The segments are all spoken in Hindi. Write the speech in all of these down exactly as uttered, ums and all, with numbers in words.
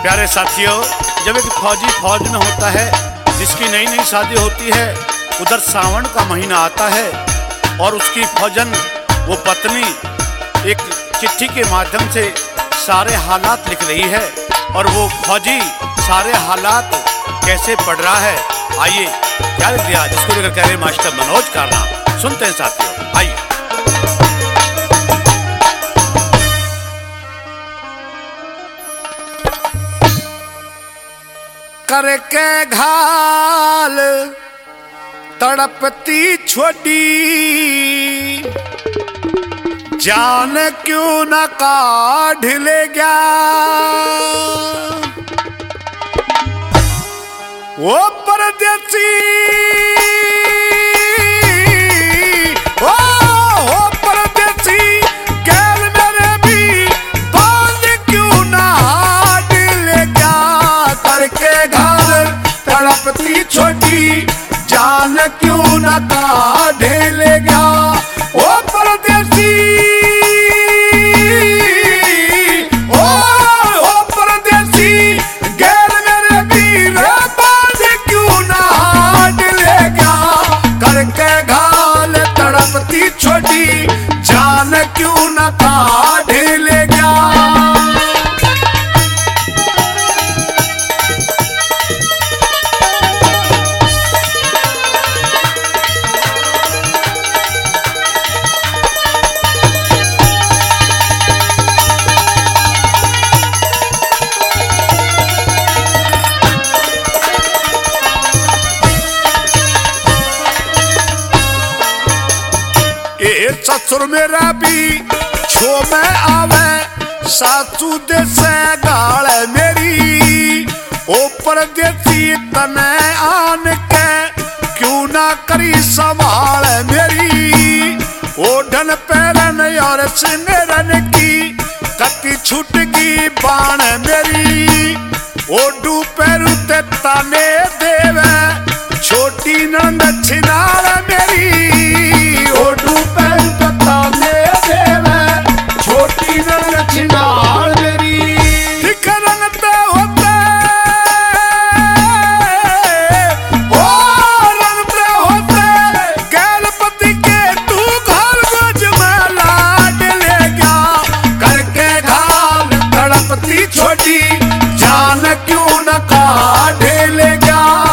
प्यारे साथियों, जब एक फौजी फौज में होता है, जिसकी नई नई शादी होती है, उधर सावन का महीना आता है और उसकी फौजन वो पत्नी एक चिट्ठी के माध्यम से सारे हालात लिख रही है और वो फौजी सारे हालात कैसे पढ़ रहा है। आइए क्या लिख दिया, जिसको लेकर कह रहे मास्टर मनोज का नाम सुनते हैं साथियों। आइए। करके घाल तड़पती छोटी, जान क्यों न काढ़ ले गया। वो परदेसी ओ हो परदेसी गैर मेरे भी बांध क्यों न हाथ ले गया। करके घाल तड़पती छोटी, जान क्यों न काढ़ ले गया। ओ परदेसी ओ हो परदेसी गैर मेरे वीर बांध क्यों न हाथ ले गया। करके घाल तड़पती छोटी, जान क्यों न काढ़ ले गया। ससुर मेरा भी छो में आवे, सासू दे से गाल मेरी। ओ परदेसी तने आन के क्यों ना करी संभाल मेरी। ओढ़न पैरन और सिमरन की कति छुट की बाण मेरी। ओडू पैरू ते ताने देवे छोटी नंद छिनाल मेरी। ओडू पैरू ते ताने देवे छोटी नंद छिनाल मेरी। ठीक रंगते होते ओ रंगते होते गैलपति के तू घर गज में लाड ले गया। करके घाल तड़पती छोटी, जान क्यों न काढ़ ले गया।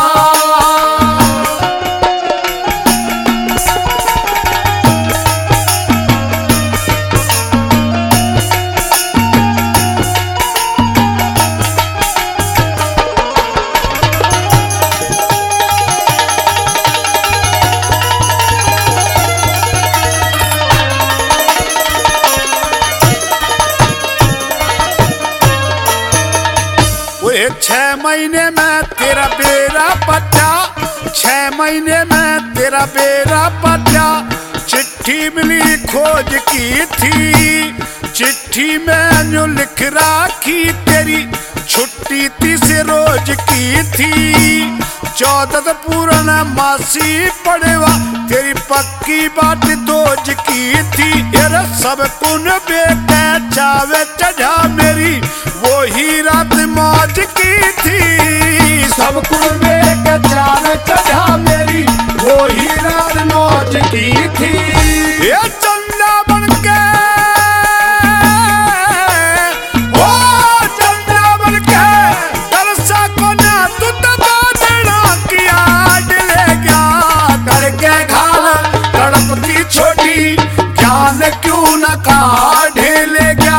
छह महीने में तेरा बेरा पट्टा, छह महीने में तेरा बेरा पट्टा। चिट्ठी मिली खोज की थी, चिट्ठी में जो लिख राखी तेरी छुट्टी तीस रोज की थी। चौदह पूर्ण मासी पड़ेवा तेरी पक्की बात दोज की थी। ये सब कुन बेटे चावे चढ़ा मेरी वो ही रात मौज की थी। सब कुन बेटे चावे चढ़ा मेरी वो ही रात मौज की थी। ये चंदा बनके ओ चंदा बनके तरसा को ना तू तबादला किया ले गया। करके घाल तड़पती छोटी, जान क्यों न काढ़ ले गया।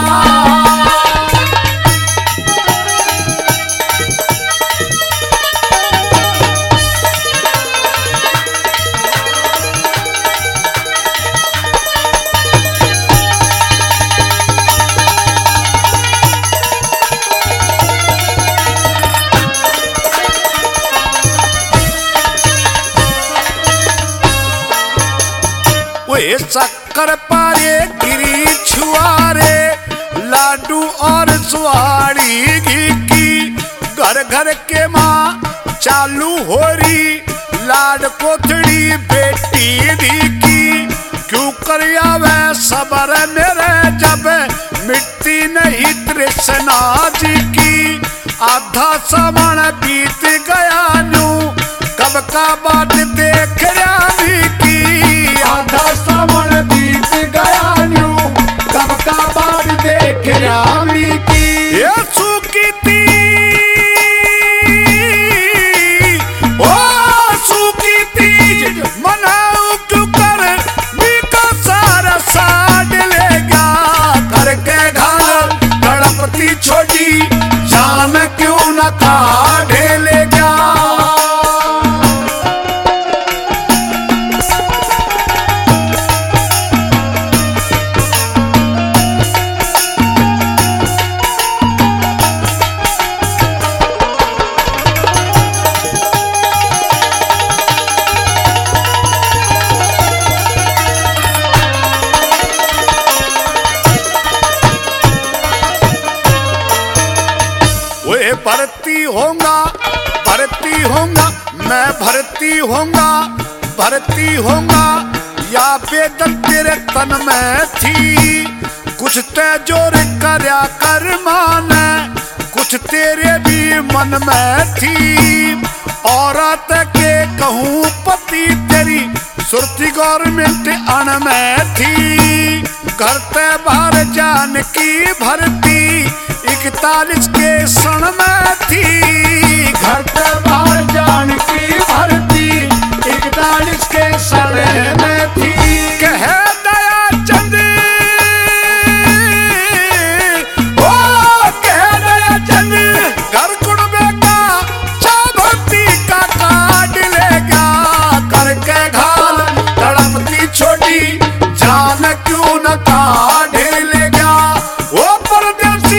वे शक्कर पारे गिरी छुआरे, लाडू और सुहाड़ी घी की। घर घर के माँ चालू हो रही, लाड कोथड़ी बेटी दी की। क्यों कर आवे सबर मेरे जब मिट्टी नहीं तृष्णा जी की। आधा सावन बीत गया न्यू कब का बात देख रामी की। आधा सावन बीत गया न्यू कब का बात देख रामी की। ये सूखी थी ओ सूखी तीज मनाऊ क्यों कर बीका सारा साड लेगा करके घाल गणपति छोटी जान क्यों न काढ़े लेगा। वे भर्ती होऊंगा भर्ती होऊंगा मैं भर्ती होऊंगा भर्ती होऊंगा या बेदन तेरे तन में थी। कुछ ते जोर करया कर माने कुछ तेरे भी मन में थी। औरत के कहूँ पति तेरी सुरती गवर्नमेंट अण में थी। घर ते बाहर जान की भर्ती इकतालीस के सण में थी। घर से बाहर जान की भर्ती इकतालीस के सण में थी। कह दया चंद ओ कह दया चंद घर कुड़बे का चा भक्ति का काट लेगा करके घाल तड़पती छोटी जान क्यों न काढ़े लेगा। ओ परदेसी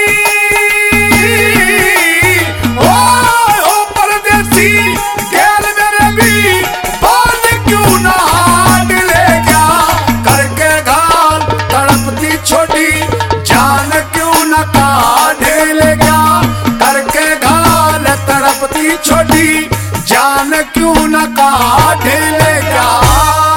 गैर मेरे भी बाल क्यों ना हाथ लेगा करके घाल तड़पती छोटी जान क्यों न काढ़े लेगा करके घाल तड़पती छोटी जान क्यों न काढ़े लेगा।